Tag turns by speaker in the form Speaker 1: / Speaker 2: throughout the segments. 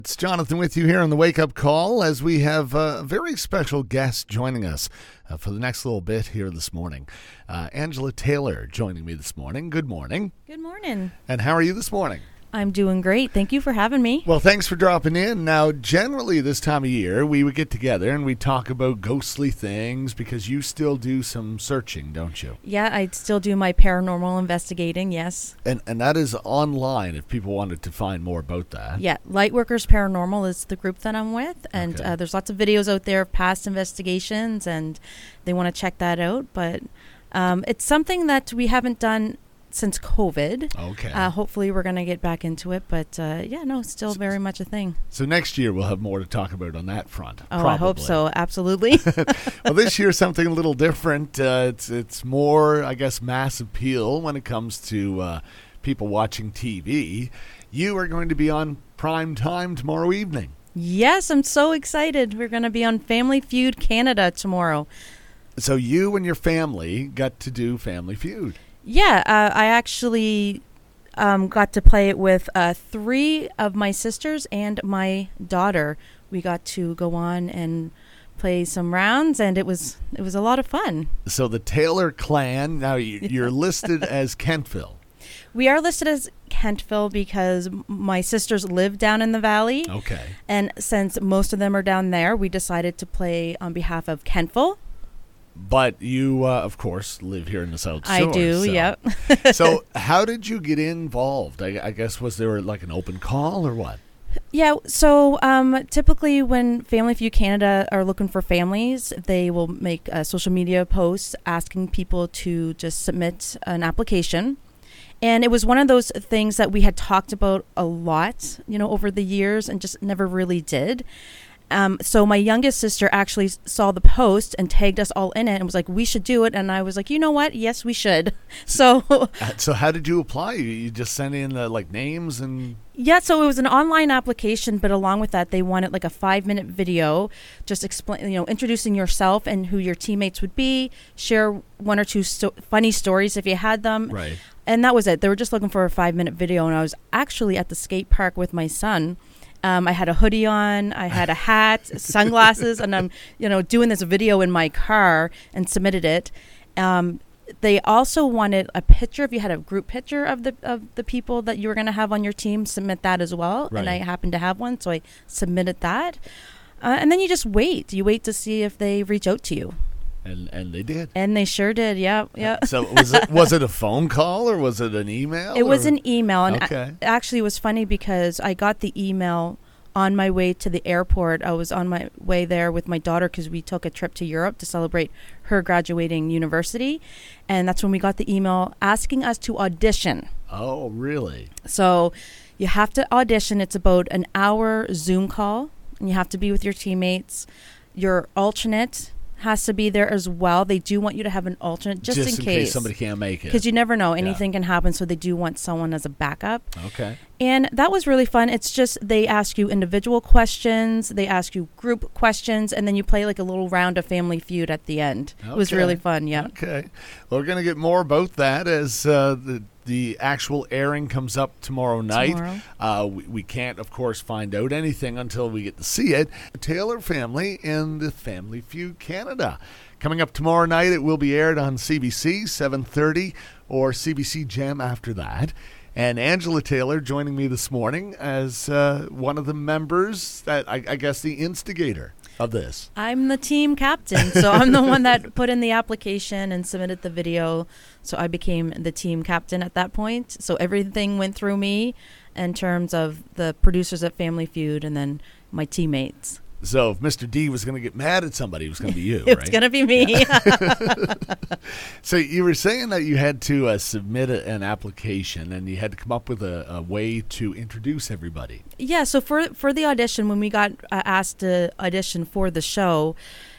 Speaker 1: It's Jonathan with you here on the Wake Up Call as we have a very special guest joining us for the next little bit here this morning. Angela Taylor joining me this morning. Good morning.
Speaker 2: Good morning.
Speaker 1: And how are you this morning?
Speaker 2: I'm doing great. Thank you for having me.
Speaker 1: Well, thanks for dropping in. Now, generally this time of year, we would get together and we talk about ghostly things because you still do some searching, don't you?
Speaker 2: Yeah, I still do my paranormal investigating, yes.
Speaker 1: And that is online if people wanted to find more about that.
Speaker 2: Yeah, Lightworkers Paranormal is the group that I'm with, and
Speaker 1: Okay.
Speaker 2: there's lots of videos out there of past investigations, and they want to check that out. But it's something that we haven't done since COVID.
Speaker 1: Okay.
Speaker 2: Hopefully we're going to get back into it, but still very much a thing.
Speaker 1: So next year we'll have more to talk about on that front.
Speaker 2: Oh,
Speaker 1: probably.
Speaker 2: I hope so. Absolutely.
Speaker 1: Well, this year's something a little different. It's more, I guess, mass appeal when it comes to people watching TV. You are going to be on prime time tomorrow evening.
Speaker 2: Yes, I'm so excited. We're going to be on Family Feud Canada tomorrow.
Speaker 1: So you and your family got to do Family Feud.
Speaker 2: Yeah, I actually got to play it with 3 of my sisters and my daughter. We got to go on and play some rounds, and it was a lot of fun.
Speaker 1: So the Taylor clan, now you're listed as Kentville.
Speaker 2: We are listed as Kentville because my sisters live down in the valley.
Speaker 1: Okay.
Speaker 2: And since most of them are down there, we decided to play on behalf of Kentville.
Speaker 1: But you, of course, live here in the South Shore.
Speaker 2: I do, yep.
Speaker 1: So how did you get involved? I guess, was there like an open call or what?
Speaker 2: Yeah, so typically when Family Feud Canada are looking for families, they will make social media posts asking people to just submit an application. And it was one of those things that we had talked about a lot, over the years and just never really did. So my youngest sister actually saw the post and tagged us all in it and was like, we should do it. And I was like, you know what? Yes, we should. So
Speaker 1: how did you apply? You just sent in names and...
Speaker 2: Yeah, so it was an online application, but along with that, they wanted like a 5-minute video, just introducing yourself and who your teammates would be, share 1 or 2 funny stories if you had them.
Speaker 1: Right.
Speaker 2: And that was it. They were just looking for a 5-minute video. And I was actually at the skate park with my son. I had a hoodie on, I had a hat, sunglasses, and I'm, doing this video in my car and submitted it. They also wanted a picture. If you had a group picture of the people that you were going to have on your team, submit that as well.
Speaker 1: Right.
Speaker 2: And I happened to have one, so I submitted that. And then you just wait. You wait to see if they reach out to you.
Speaker 1: And they did.
Speaker 2: And they sure did. Yeah.
Speaker 1: So was it a phone call or was it an email?
Speaker 2: It was an email. And
Speaker 1: okay.
Speaker 2: Actually, it was funny because I got the email on my way to the airport. I was on my way there with my daughter because we took a trip to Europe to celebrate her graduating university. And that's when we got the email asking us to audition.
Speaker 1: Oh, really?
Speaker 2: So you have to audition. It's about an hour Zoom call, and you have to be with your teammates. Your alternate has to be there as well. They do want you to have an alternate just in case
Speaker 1: somebody can't make it.
Speaker 2: Because you never know. Anything can happen, so they do want someone as a backup.
Speaker 1: Okay.
Speaker 2: And that was really fun. It's just they ask you individual questions, they ask you group questions, and then you play like a little round of Family Feud at the end.
Speaker 1: Okay.
Speaker 2: It was really fun, yeah.
Speaker 1: Okay. Well, we're going to get more about that as the actual airing comes up tomorrow night. We can't, of course, find out anything until we get to see it. The Taylor family in the Family Feud Canada. Coming up tomorrow night, it will be aired on CBC, 7:30, or CBC Gem after that. And Angela Taylor joining me this morning as one of the members, that I guess the instigator of this.
Speaker 2: I'm the team captain, so I'm the one that put in the application and submitted the video. So I became the team captain at that point. So everything went through me in terms of the producers at Family Feud and then my teammates.
Speaker 1: So if Mr. D was going to get mad at somebody, it was going to be you,
Speaker 2: It's going to be me.
Speaker 1: Yeah. So you were saying that you had to submit an application and you had to come up with a way to introduce everybody.
Speaker 2: Yeah, so for the audition, when we got asked to audition for the show,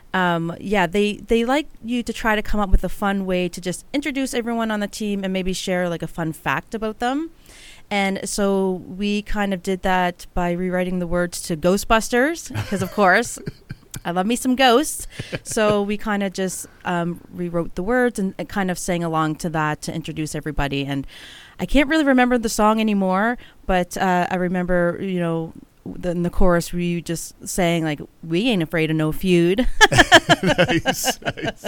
Speaker 2: they like you to try to come up with a fun way to just introduce everyone on the team and maybe share like a fun fact about them. And so we kind of did that by rewriting the words to Ghostbusters, because of course I love me some ghosts. So we kind of just rewrote the words and kind of sang along to that to introduce everybody. And I can't really remember the song anymore, but I remember, in the chorus, were you just saying like, "We ain't afraid of no feud"?
Speaker 1: Nice.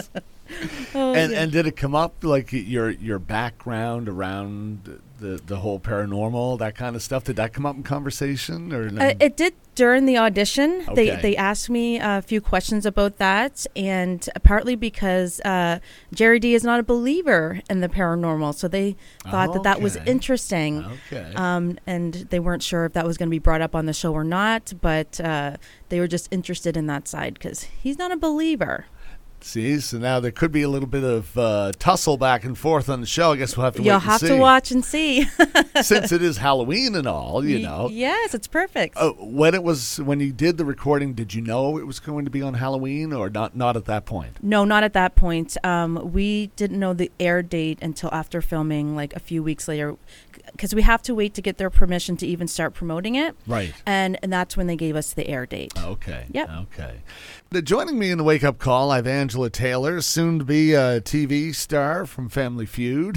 Speaker 1: And did it come up like your background around the whole paranormal, that kind of stuff? Did that come up in conversation or no?
Speaker 2: It did during the audition.
Speaker 1: Okay.
Speaker 2: They asked me a few questions about that, and partly because Jerry D is not a believer in the paranormal, so they thought that was interesting.
Speaker 1: Okay.
Speaker 2: And they weren't sure if that was going to be brought up on the show or not, but they were just interested in that side because he's not a believer.
Speaker 1: See, so now there could be a little bit of tussle back and forth on the show. I guess we'll have to
Speaker 2: You'll
Speaker 1: wait and see.
Speaker 2: have to watch and see.
Speaker 1: Since it is Halloween and all, you know.
Speaker 2: Yes, it's perfect.
Speaker 1: When you did the recording, did you know it was going to be on Halloween or not at that point?
Speaker 2: No, not at that point. We didn't know the air date until after filming, like a few weeks later, because we have to wait to get their permission to even start promoting it.
Speaker 1: Right.
Speaker 2: And that's when they gave us the air date.
Speaker 1: Okay.
Speaker 2: Yep.
Speaker 1: Okay. Joining me in the Wake Up Call, I have Angela Taylor, soon to be a TV star from Family Feud,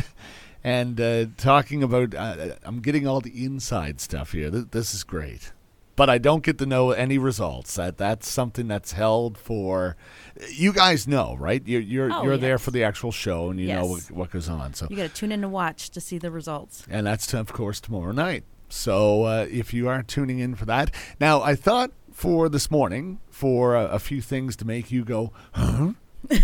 Speaker 1: and talking about, I'm getting all the inside stuff here. This is great. But I don't get to know any results. That's something that's held for, you guys know, right? You're there for the actual show, and you know what goes on. So
Speaker 2: you got to tune in to watch to see the results.
Speaker 1: And that's, of course, tomorrow night. So if you are tuning in for that. Now, I thought for this morning, for a few things to make you go, huh?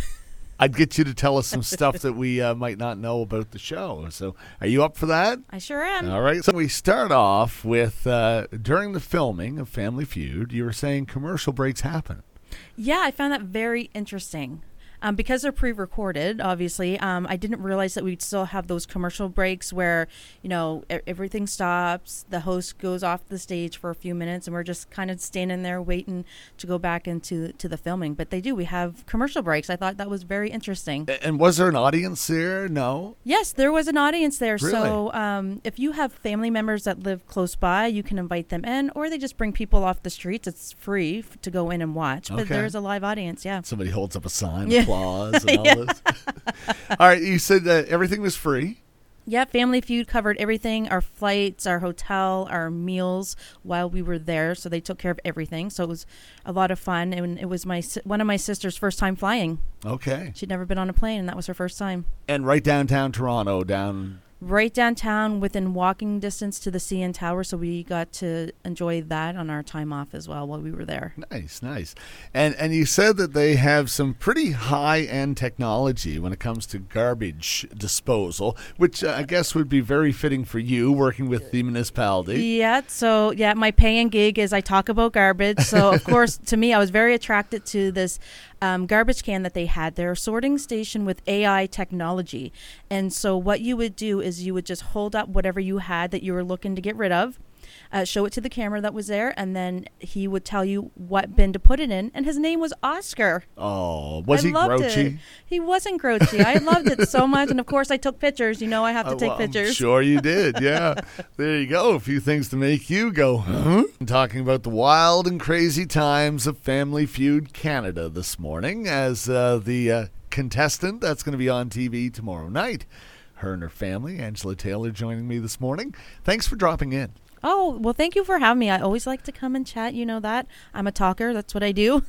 Speaker 1: I'd get you to tell us some stuff that we might not know about the show. So are you up for that?
Speaker 2: I sure am.
Speaker 1: All right. So we start off with during the filming of Family Feud, you were saying commercial breaks happen.
Speaker 2: Yeah, I found that very interesting. Because they're pre-recorded, obviously, I didn't realize that we'd still have those commercial breaks where, everything stops, the host goes off the stage for a few minutes, and we're just kind of standing there waiting to go back into the filming. But they do. We have commercial breaks. I thought that was very interesting.
Speaker 1: And was there an audience there? No?
Speaker 2: Yes, there was an audience there.
Speaker 1: Really?
Speaker 2: So if you have family members that live close by, you can invite them in, or they just bring people off the streets. It's free to go in and watch. But there's a live audience, yeah.
Speaker 1: Somebody holds up a sign. Yeah. Applause and all this. All right, you said that everything was free.
Speaker 2: Yeah, Family Feud covered everything, our flights, our hotel, our meals while we were there. So they took care of everything. So it was a lot of fun. And it was one of my sister's first time flying.
Speaker 1: Okay.
Speaker 2: She'd never been on a plane, and that was her first time.
Speaker 1: And right downtown Toronto,
Speaker 2: right downtown, within walking distance to the CN Tower, so we got to enjoy that on our time off as well while we were there.
Speaker 1: Nice. And you said that they have some pretty high-end technology when it comes to garbage disposal, which I guess would be very fitting for you working with the municipality.
Speaker 2: Yeah, so my paying gig is I talk about garbage. So, of course, to me, I was very attracted to this garbage can that they had there, sorting station with AI technology. And so what you would do is you would just hold up whatever you had that you were looking to get rid of, show it to the camera that was there, and then he would tell you what bin to put it in. And his name was Oscar.
Speaker 1: Oh, was he grouchy?
Speaker 2: He wasn't grouchy. I loved it so much. And of course, I took pictures. I have to take pictures.
Speaker 1: I'm sure you did. Yeah. There you go. A few things to make you go, huh? I'm talking about the wild and crazy times of Family Feud Canada this morning as the contestant that's going to be on TV tomorrow night. Her and her family, Angela Taylor, joining me this morning. Thanks for dropping in.
Speaker 2: Oh, well, thank you for having me. I always like to come and chat. You know that. I'm a talker. That's what I do.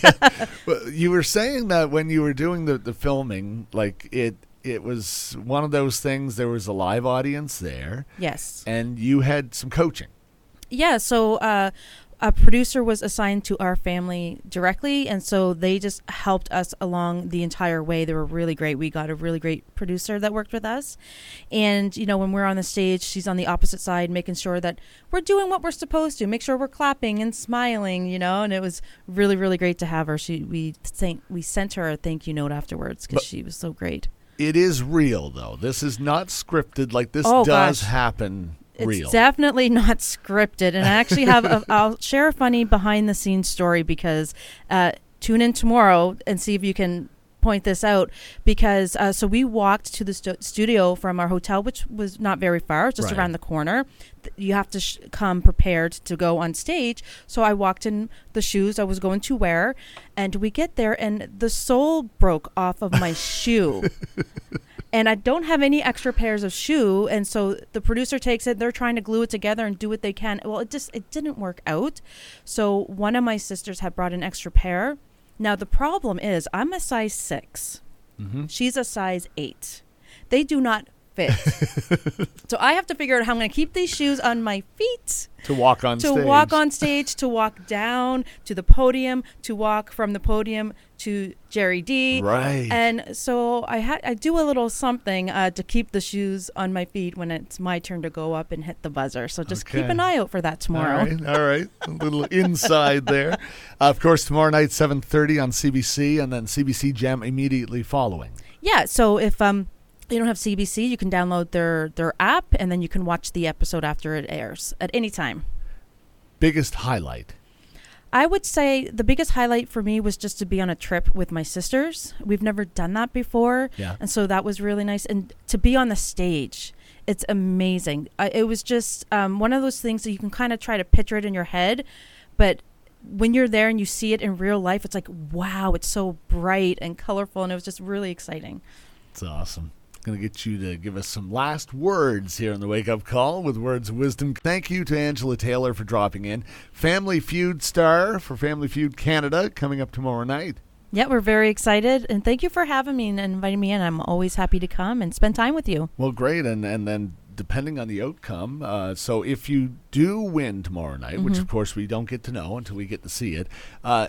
Speaker 1: Well, you were saying that when you were doing the filming, like it was one of those things, there was a live audience there.
Speaker 2: Yes.
Speaker 1: And you had some coaching.
Speaker 2: Yeah, so a producer was assigned to our family directly, and so they just helped us along the entire way. They were really great. We got a really great producer that worked with us. And, when we're on the stage, she's on the opposite side, making sure that we're doing what we're supposed to, make sure we're clapping and smiling, and it was really, really great to have her. We sent her a thank you note afterwards because she was so great.
Speaker 1: It is real, though. This is not scripted. Like, this does happen. Real.
Speaker 2: It's definitely not scripted. And I actually I'll share a funny behind the scenes story because tune in tomorrow and see if you can point this out because so we walked to the studio from our hotel, which was not very far, just around the corner. You have to come prepared to go on stage. So I walked in the shoes I was going to wear, and we get there and the sole broke off of my shoe. And I don't have any extra pairs of shoe. And so the producer takes it. They're trying to glue it together and do what they can. Well, it didn't work out. So one of my sisters had brought an extra pair. Now, the problem is I'm a size 6. Mm-hmm. She's a size 8. They do not fit. So I have to figure out how I'm going to keep these shoes on my feet.
Speaker 1: To walk on stage.
Speaker 2: To walk on stage, to walk down to the podium, to walk from the podium to Jerry D.
Speaker 1: Right.
Speaker 2: And so I do a little something to keep the shoes on my feet when it's my turn to go up and hit the buzzer. So just keep an eye out for that tomorrow.
Speaker 1: All right. A little inside there. Of course, tomorrow night, 7:30 on CBC, and then CBC Gem immediately following.
Speaker 2: Yeah. So if you don't have CBC, you can download their app, and then you can watch the episode after it airs at any time.
Speaker 1: Biggest highlight?
Speaker 2: I would say the biggest highlight for me was just to be on a trip with my sisters. We've never done that before.
Speaker 1: Yeah.
Speaker 2: And so that was really nice. And to be on the stage, it's amazing. It was just one of those things that you can kind of try to picture it in your head. But when you're there and you see it in real life, it's like, wow, it's so bright and colorful. And it was just really exciting.
Speaker 1: It's awesome. Going to get you to give us some last words here on the Wake Up Call with words of wisdom. Thank you to Angela Taylor for dropping in. Family Feud star for Family Feud Canada coming up tomorrow night.
Speaker 2: Yeah, we're very excited. And thank you for having me and inviting me in. I'm always happy to come and spend time with you.
Speaker 1: Well, great. And then depending on the outcome, so if you do win tomorrow night, which of course we don't get to know until we get to see it,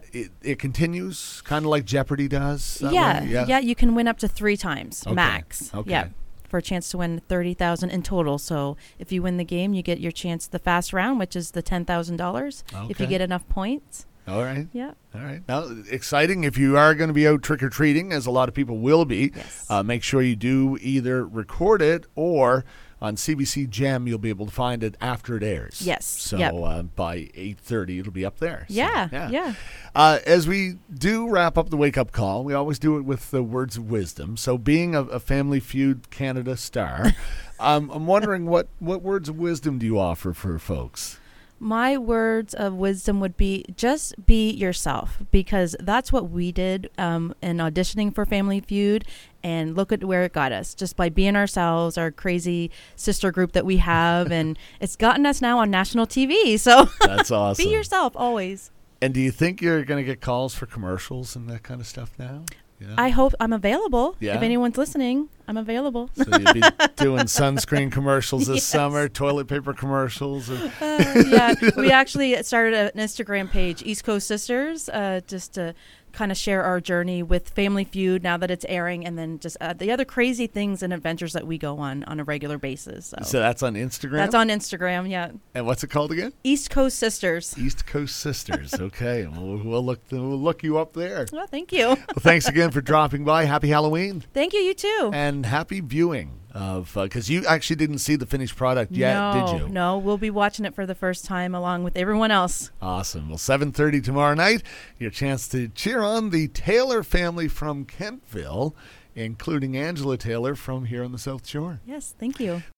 Speaker 1: it continues kind of like Jeopardy does.
Speaker 2: Yeah, you can win up to 3 times max.
Speaker 1: Okay.
Speaker 2: Yeah, for a chance to win $30,000 in total. So if you win the game, you get your chance the fast round, which is the $10,000 if you get enough points.
Speaker 1: All right.
Speaker 2: Yeah.
Speaker 1: All right. Now, exciting. If you are going to be out trick-or-treating, as a lot of people will be, make sure you do either record it or on CBC Gem, you'll be able to find it after it airs.
Speaker 2: Yes.
Speaker 1: So by 8:30, it'll be up there. So,
Speaker 2: yeah.
Speaker 1: As we do wrap up the Wake Up Call, we always do it with the words of wisdom. So being a Family Feud Canada star, I'm wondering what words of wisdom do you offer for folks?
Speaker 2: My words of wisdom would be just be yourself, because that's what we did in auditioning for Family Feud, and look at where it got us just by being ourselves, our crazy sister group that we have, and it's gotten us now on national TV. So
Speaker 1: that's awesome.
Speaker 2: Be yourself always.
Speaker 1: And do you think you're going to get calls for commercials and that kind of stuff now? Yeah.
Speaker 2: I hope I'm available.
Speaker 1: Yeah.
Speaker 2: If anyone's listening, I'm available.
Speaker 1: So you'll be doing sunscreen commercials this summer, toilet paper commercials.
Speaker 2: Yeah, we actually started an Instagram page, East Coast Sisters, just to kind of share our journey with Family Feud now that it's airing, and then just the other crazy things and adventures that we go on a regular basis.
Speaker 1: So that's on Instagram?
Speaker 2: That's on Instagram, yeah.
Speaker 1: And what's it called again?
Speaker 2: East Coast Sisters.
Speaker 1: East Coast Sisters. Okay. We'll look you up there.
Speaker 2: Well, thank you.
Speaker 1: Well, thanks again for dropping by. Happy Halloween.
Speaker 2: Thank you. You too.
Speaker 1: And happy viewing of because you actually didn't see the finished product yet, did you?
Speaker 2: No, we'll be watching it for the first time along with everyone else.
Speaker 1: Awesome. Well, 7:30 tomorrow night, your chance to cheer on the Taylor family from Kentville, including Angela Taylor from here on the South Shore.
Speaker 2: Yes, thank you.